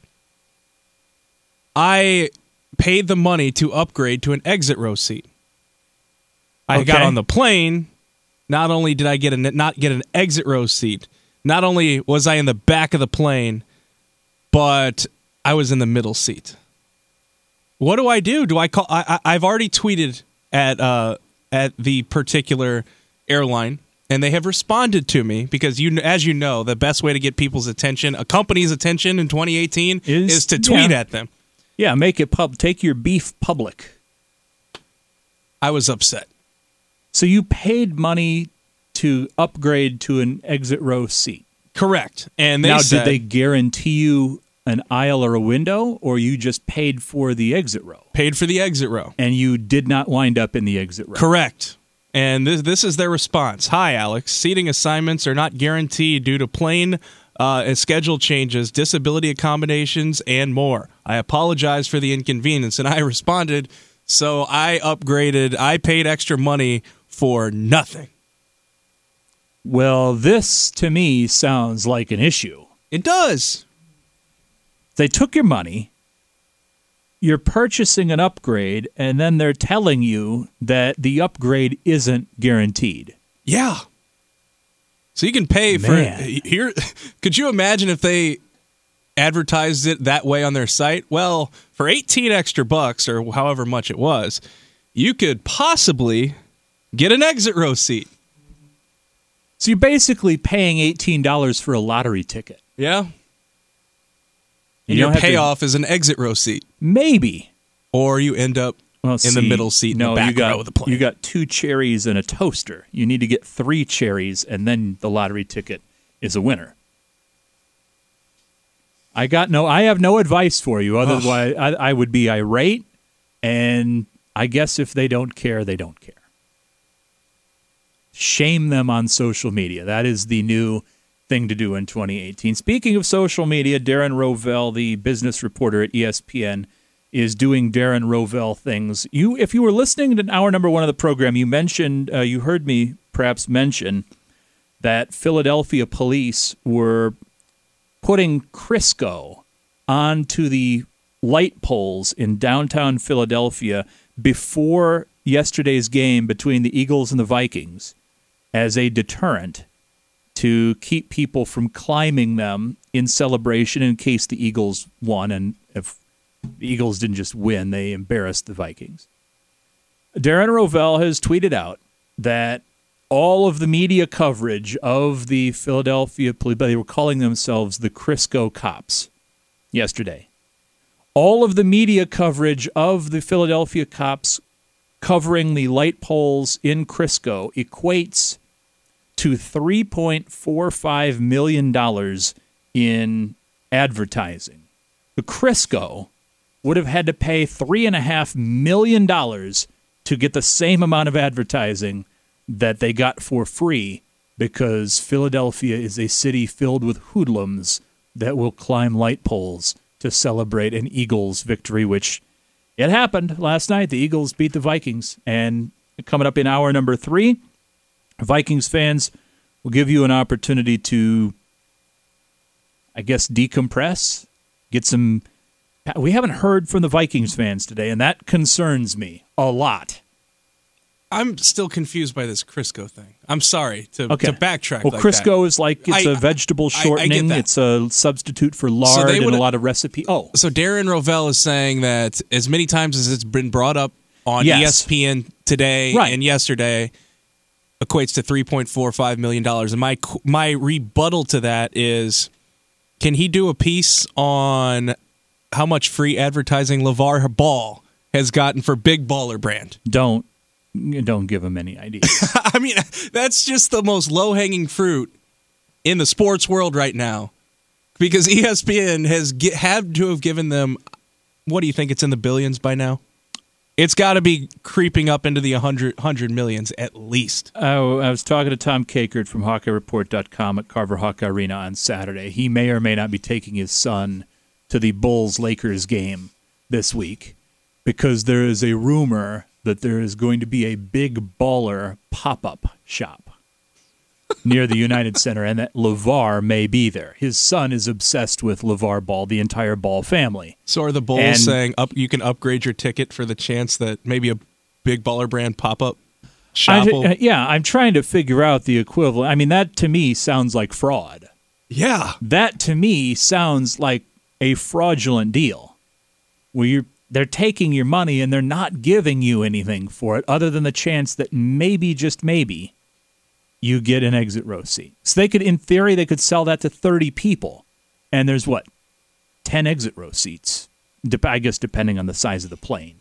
I paid the money to upgrade to an exit row seat. I got on the plane. Not only did I not get an exit row seat, not only was I in the back of the plane, but I was in the middle seat. What do I do? Do I call? I've already tweeted at the particular airline, and they have responded to me because as you know, the best way to get people's attention, a company's attention in 2018, is to tweet at them.
Yeah, make it take your beef public.
I was upset.
So you paid money to upgrade to an exit row seat.
Correct. And
did they guarantee you an aisle or a window, or you just paid for the exit row?
Paid for the exit row.
And you did not wind up in the exit row.
Correct. And this is their response. Hi, Alex. Seating assignments are not guaranteed due to plane schedule changes, disability accommodations, and more. I apologize for the inconvenience. And I responded, so I upgraded. I paid extra money for nothing.
Well, this to me sounds like an issue.
It does.
They took your money. You're purchasing an upgrade, and then they're telling you that the upgrade isn't guaranteed.
Yeah. So you can pay for here. Could you imagine if they advertised it that way on their site? Well, for 18 extra bucks or however much it was, you could possibly get an exit row seat.
So you're basically paying $18 for a lottery ticket.
Yeah. And your payoff is an exit row seat.
Maybe.
Or you end up in the middle seat in the back row of the plane.
You got 2 cherries and a toaster. You need to get 3 cherries, and then the lottery ticket is a winner. I have no advice for you. Otherwise, I would be irate, and I guess if they don't care, they don't care. Shame them on social media. That is the new thing to do in 2018. Speaking of social media, Darren Rovell, the business reporter at ESPN, is doing Darren Rovell things. If you were listening to hour number 1 of the program, you mentioned, you heard me perhaps mention that Philadelphia police were putting Crisco onto the light poles in downtown Philadelphia before yesterday's game between the Eagles and the Vikings as a deterrent to keep people from climbing them in celebration in case the Eagles won. And if the Eagles didn't just win, they embarrassed the Vikings. Darren Rovell has tweeted out that all of the media coverage of the Philadelphia police, they were calling themselves the Crisco Cops yesterday. All of the media coverage of the Philadelphia cops covering the light poles in Crisco equates to $3.45 million in advertising. The Crisco would have had to pay $3.5 million to get the same amount of advertising that they got for free because Philadelphia is a city filled with hoodlums that will climb light poles to celebrate an Eagles victory, which it happened last night. The Eagles beat the Vikings. And coming up in hour number 3, Vikings fans will give you an opportunity to, I guess, decompress, get some. We haven't heard from the Vikings fans today, and that concerns me a lot.
I'm still confused by this Crisco thing. I'm sorry to backtrack.
Well,
like
Crisco
that.
is like it's a vegetable shortening.
I get that.
It's a substitute for lard in a lot of recipes. Oh,
so Darren Rovell is saying that as many times as it's been brought up on ESPN today and yesterday equates to $3.45 million. And my rebuttal to that is, can he do a piece on how much free advertising LeVar Ball has gotten for Big Baller Brand?
Don't give him any ideas.
I mean, that's just the most low-hanging fruit in the sports world right now, because ESPN has had to have given them, what do you think, it's in the billions by now? It's got to be creeping up into the 100 millions at least.
I was talking to Tom Kakert from HawkeyeReport.com at Carver Hawkeye Arena on Saturday. He may or may not be taking his son to the Bulls-Lakers game this week because there is a rumor that there is going to be a Big Baller pop-up shop near the United Center and that LeVar may be there. His son is obsessed with LeVar Ball, the entire Ball family.
So are the Bulls saying you can upgrade your ticket for the chance that maybe a Big Baller Brand pop-up shop
I'm trying to figure out the equivalent. I mean, that to me sounds like fraud.
Yeah.
That to me sounds like a fraudulent deal where they're taking your money and they're not giving you anything for it other than the chance that maybe, just maybe, you get an exit row seat. So they could, in theory, they could sell that to 30 people. And there's 10 exit row seats, I guess depending on the size of the plane.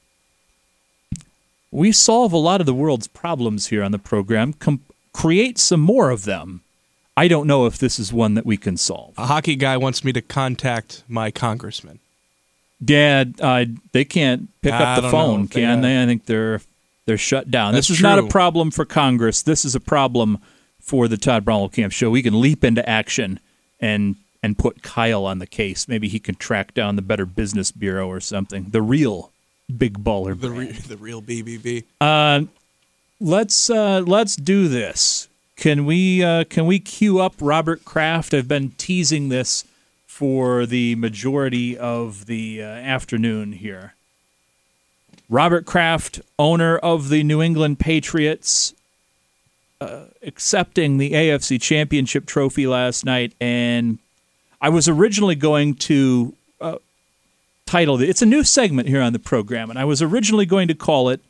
We solve a lot of the world's problems here on the program, create some more of them. I don't know if this is one that we can solve.
A hockey guy wants me to contact my congressman.
Dad, they can't pick up the phone, can they? I think they're shut down. This is not a problem for Congress. This is a problem for the Todd Bromwell-Camp Show. We can leap into action and put Kyle on the case. Maybe he can track down the Better Business Bureau or something. The real Big Baller brand.
The real BBB.
Let's do this. Can we cue up Robert Kraft? I've been teasing this for the majority of the afternoon here. Robert Kraft, owner of the New England Patriots, accepting the AFC Championship trophy last night, and I was originally going to title it. It's a new segment here on the program, and I was originally going to call it,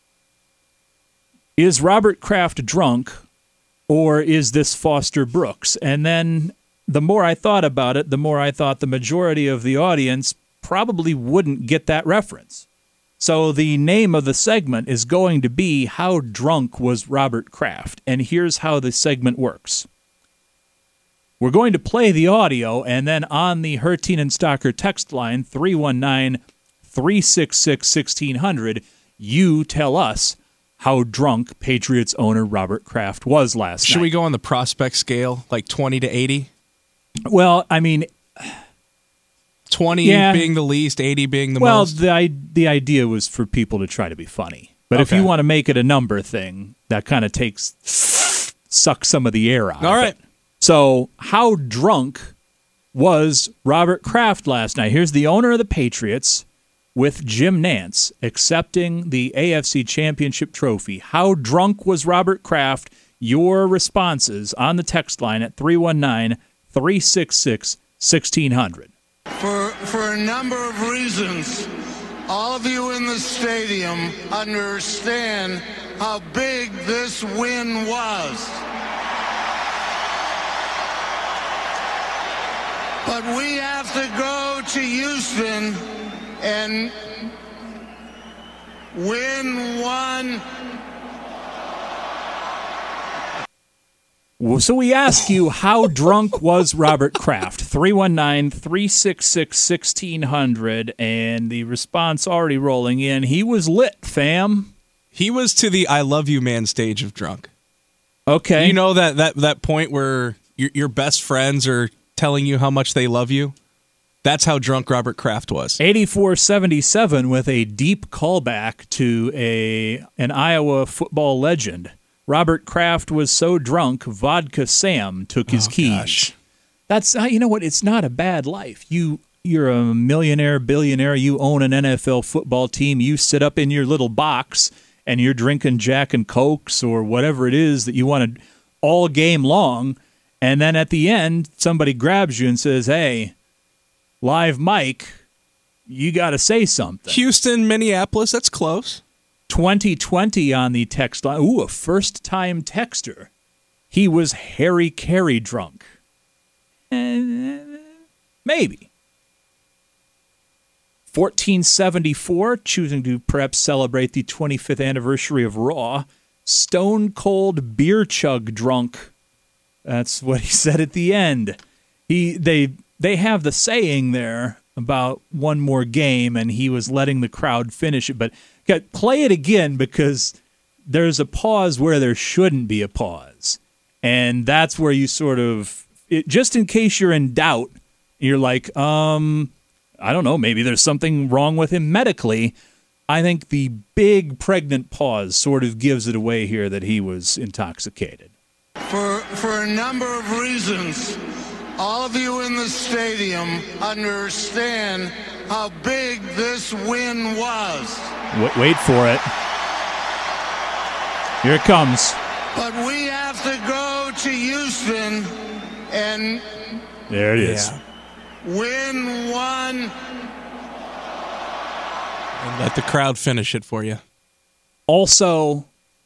"Is Robert Kraft drunk, or is this Foster Brooks?" And then the more I thought about it, the more I thought the majority of the audience probably wouldn't get that reference. So the name of the segment is going to be How Drunk Was Robert Kraft? And here's how the segment works. We're going to play the audio, and then on the Herteen and Stocker text line, 319-366-1600, you tell us how drunk Patriots owner Robert Kraft was last night.
Should we go on the prospect scale, like 20 to 80?
Well, I mean,
20 being the least, 80 being the most.
Well, the idea was for people to try to be funny. But if you want to make it a number thing, that kind of sucks some of the air out.
All right.
Of it. So, how drunk was Robert Kraft last night? Here's the owner of the Patriots with Jim Nantz accepting the AFC Championship trophy. How drunk was Robert Kraft? Your responses on the text line at 319-366-1600.
For a number of reasons, all of you in the stadium understand how big this win was. But we have to go to Houston and win one.
So we ask you, how drunk was Robert Kraft? 319-366-1600, and the response already rolling in. He was lit, fam.
He was to the I love you man stage of drunk.
Okay.
You know that point where your best friends are telling you how much they love you? That's how drunk Robert Kraft was.
8477 with a deep callback to an Iowa football legend. Robert Kraft was so drunk, Vodka Sam took his keys. Gosh. That's, you know what? It's not a bad life. You're a millionaire, billionaire. You own an NFL football team. You sit up in your little box and you're drinking Jack and Cokes or whatever it is that you wanted all game long. And then at the end, somebody grabs you and says, "Hey, live Mike, you got to say something."
Houston, Minneapolis, that's close.
2020 on the text line. Ooh, a first-time texter. He was Harry Carey drunk. Maybe. 1474, choosing to perhaps celebrate the 25th anniversary of Raw. Stone cold beer chug drunk. That's what he said at the end. They have the saying there about one more game, and he was letting the crowd finish it. But play it again, because there's a pause where there shouldn't be a pause. And that's where you sort of, just in case you're in doubt, you're like, I don't know, maybe there's something wrong with him medically. I think the big pregnant pause sort of gives it away here that he was intoxicated.
For a number of reasons, all of you in the stadium understand how big this win was.
Wait for it. Here it comes.
But we have to go to Houston and
there it is.
Win one.
And let the crowd finish it for you.
Also,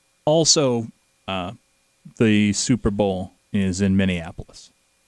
the Super Bowl is in Minneapolis.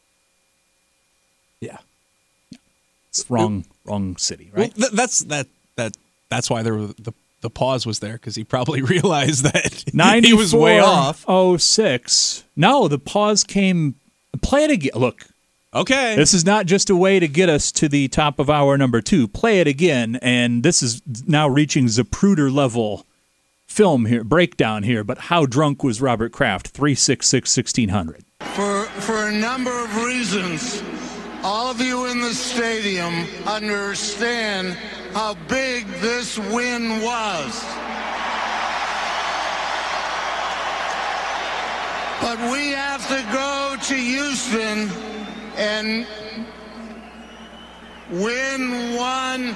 Yeah.
It's wrong city, right?
Well, that's why the pause was there, because he probably realized that he was way off.
06. No, the pause came. Play it again. Look.
Okay.
This is not just a way to get us to the top of hour number 2. Play it again, and this is now reaching Zapruder level film here, breakdown here. But how drunk was Robert Kraft? 366-1600.
For a number of reasons, all of you in the stadium understand how big this win was. But we have to go to Houston and win one.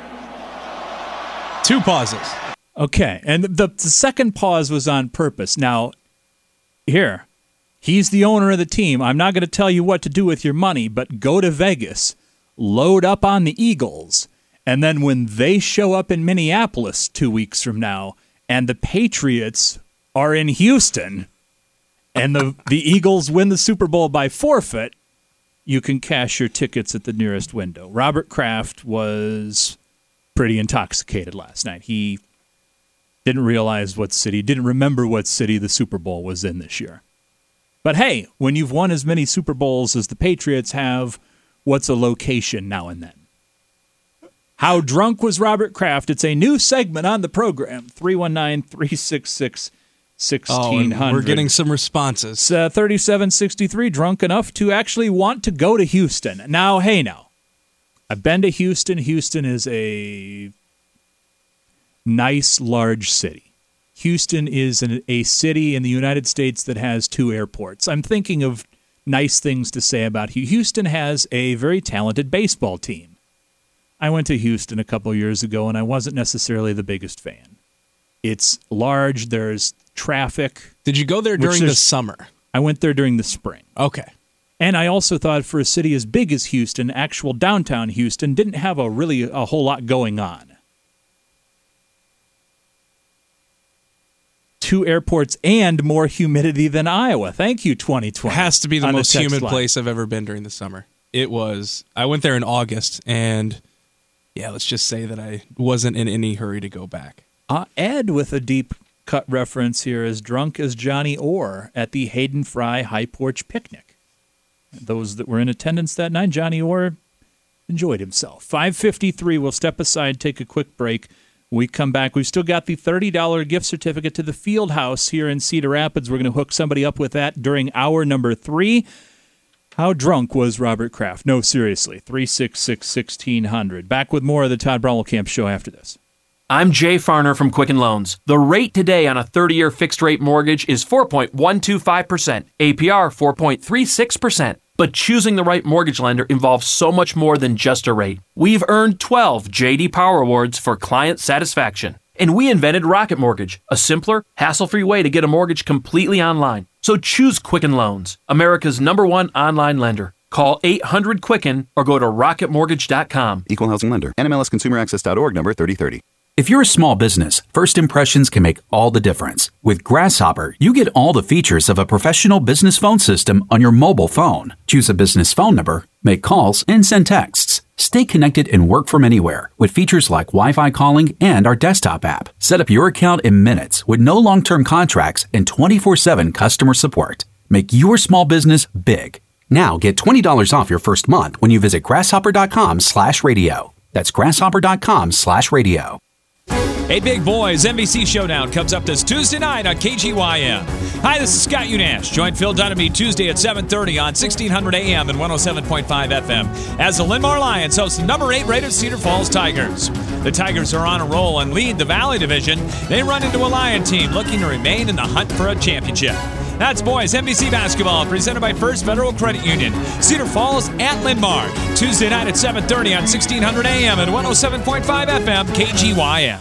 2 pauses.
Okay, and the second pause was on purpose. Now, here, he's the owner of the team. I'm not going to tell you what to do with your money, but go to Vegas, load up on the Eagles, and then when they show up in Minneapolis 2 weeks from now, and the Patriots are in Houston, and the Eagles win the Super Bowl by forfeit, you can cash your tickets at the nearest window. Robert Kraft was pretty intoxicated last night. He didn't realize didn't remember what city the Super Bowl was in this year. But hey, when you've won as many Super Bowls as the Patriots have, what's a location now and then? How drunk was Robert Kraft? It's a new segment on the program. 319-366-1600.
Oh, we're getting some responses.
3763, drunk enough to actually want to go to Houston. Now, I've been to Houston. Houston is a nice, large city. Houston is a city in the United States that has 2 airports. I'm thinking of nice things to say about Houston. Has a very talented baseball team. I went to Houston a couple years ago, and I wasn't necessarily the biggest fan. It's large. There's traffic.
Did you go there during the summer?
I went there during the spring.
Okay.
And I also thought for a city as big as Houston, actual downtown Houston didn't have a whole lot going on. 2 airports and more humidity than Iowa. Thank you, 2020.
It has to be the most humid place I've ever been during the summer. It was. I went there in August, and yeah, let's just say that I wasn't in any hurry to go back.
Ed with a deep cut reference here is drunk as Johnny Orr at the Hayden Fry High Porch Picnic. Those that were in attendance that night, Johnny Orr enjoyed himself. 5:53, we'll step aside, take a quick break. We come back. We've still got the $30 gift certificate to the Field House here in Cedar Rapids. We're going to hook somebody up with that during hour number 3. How drunk was Robert Kraft? No, seriously. 366-1600. Back with more of the Todd Brommelkamp Show after this.
I'm Jay Farner from Quicken Loans. The rate today on a 30-year fixed-rate mortgage is 4.125%, APR 4.36%. But choosing the right mortgage lender involves so much more than just a rate. We've earned 12 J.D. Power Awards for client satisfaction. And we invented Rocket Mortgage, a simpler, hassle-free way to get a mortgage completely online. So choose Quicken Loans, America's #1 online lender. Call 800-QUICKEN or go to rocketmortgage.com.
Equal housing lender. NMLSConsumerAccess.org number 3030.
If you're a small business, first impressions can make all the difference. With Grasshopper, you get all the features of a professional business phone system on your mobile phone. Choose a business phone number, make calls, and send texts. Stay connected and work from anywhere with features like Wi-Fi calling and our desktop app. Set up your account in minutes with no long-term contracts and 24/7 customer support. Make your small business big. Now get $20 off your first month when you visit grasshopper.com/radio. That's grasshopper.com/radio.
Hey, big boys, NBC Showdown comes up this Tuesday night on KGYM. Hi, this is Scott Unash. Join Phil Dunamy Tuesday at 7:30 on 1600 AM and 107.5 FM as the Linmar Lions host the number 8 rated Cedar Falls Tigers. The Tigers are on a roll and lead the Valley Division. They run into a Lion team looking to remain in the hunt for a championship. That's boys NBC Basketball presented by First Federal Credit Union. Cedar Falls at Linmar. Tuesday night at 7:30 on 1600 AM and 107.5 FM KGYM.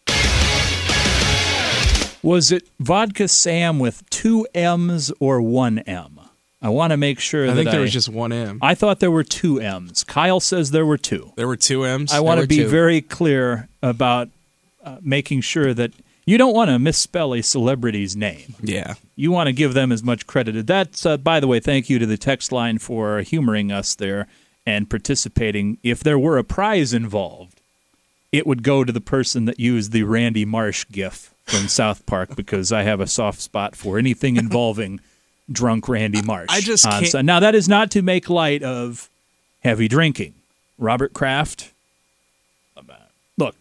Was it Vodka Sam with 2 M's or 1 M? I want to make sure
I think there was just 1 M.
I thought there were 2 M's. Kyle says there were 2.
There were 2 M's?
I want to be very clear about making sure that you don't want to misspell a celebrity's name.
Yeah.
You want to give them as much credit. That's, by the way, thank you to the text line for humoring us there and participating. If there were a prize involved, it would go to the person that used the Randy Marsh gif from South Park, because I have a soft spot for anything involving drunk Randy Marsh.
I just can't.
Now, that is not to make light of heavy drinking. Robert Kraft, look,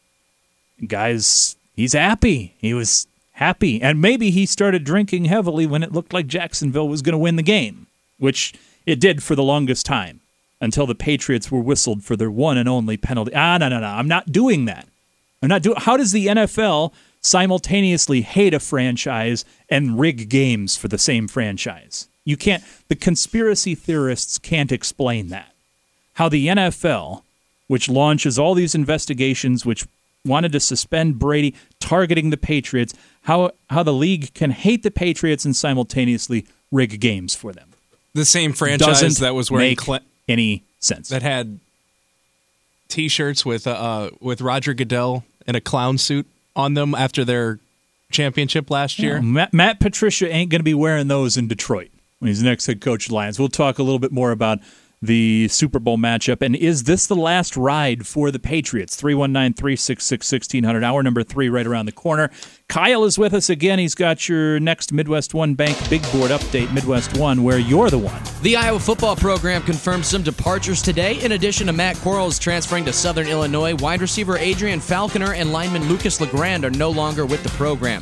guys, he's happy. He was happy. And maybe he started drinking heavily when it looked like Jacksonville was going to win the game, which it did for the longest time until the Patriots were whistled for their one and only penalty. No. I'm not doing that. How does the NFL simultaneously hate a franchise and rig games for the same franchise? You can't. The conspiracy theorists can't explain that. How the NFL, which launches all these investigations, which wanted to suspend Brady, targeting the Patriots, how the league can hate the Patriots and simultaneously rig games for them.
The same franchise that was wearing
any sense.
That had T-shirts with Roger Goodell in a clown suit on them after their championship last year.
Matt Patricia ain't going to be wearing those in Detroit when he's the next head coach of the Lions. We'll talk a little bit more about the Super Bowl matchup. And is this the last ride for the Patriots? 319-366-1600. Hour number 3 right around the corner. Kyle is with us again. He's got your next Midwest One Bank Big Board update, Midwest One, where you're the one.
The Iowa football program confirmed some departures today. In addition to Matt Quarles transferring to Southern Illinois, wide receiver Adrian Falconer and lineman Lucas LeGrand are no longer with the program.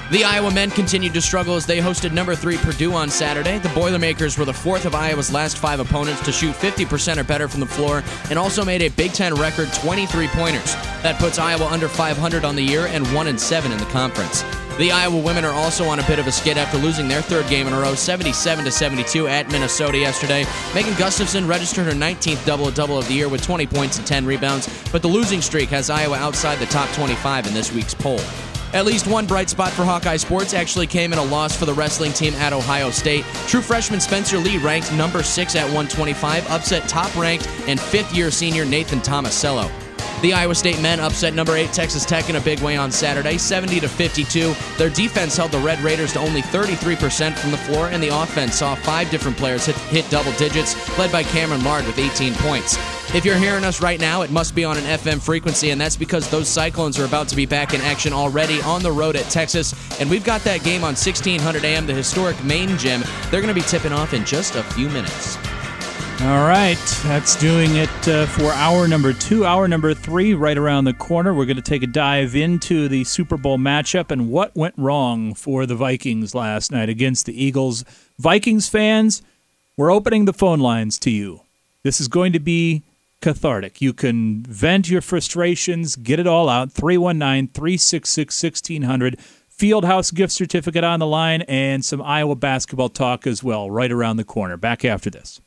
The Iowa men continued to struggle as they hosted number 3 Purdue on Saturday. The Boilermakers were the 4th of Iowa's last 5 opponents to shoot 50% or better from the floor and also made a Big Ten record 23-pointers. That puts Iowa under 500 on the year and 1-7 in the conference. The Iowa women are also on a bit of a skid after losing their 3rd game in a row, 77-72 at Minnesota yesterday. Megan Gustafson registered her 19th double-double of the year with 20 points and 10 rebounds, but the losing streak has Iowa outside the top 25 in this week's poll. At least one bright spot for Hawkeye sports actually came in a loss for the wrestling team at Ohio State. True freshman Spencer Lee, ranked number 6 at 125, upset top-ranked and 5th-year senior Nathan Tomasello. The Iowa State men upset number 8 Texas Tech in a big way on Saturday, 70-52. Their defense held the Red Raiders to only 33% from the floor, and the offense saw 5 different players hit double digits, led by Cameron Lard with 18 points. If you're hearing us right now, it must be on an FM frequency, and that's because those Cyclones are about to be back in action already on the road at Texas, and we've got that game on 1600 AM, the historic main gym. They're going to be tipping off in just a few minutes.
All right, that's doing it for hour number 2. Hour number 3, right around the corner. We're going to take a dive into the Super Bowl matchup and what went wrong for the Vikings last night against the Eagles. Vikings fans, we're opening the phone lines to you. This is going to be cathartic. You can vent your frustrations, get it all out. 319-366-1600. Fieldhouse gift certificate on the line and some Iowa basketball talk as well, right around the corner. Back after this.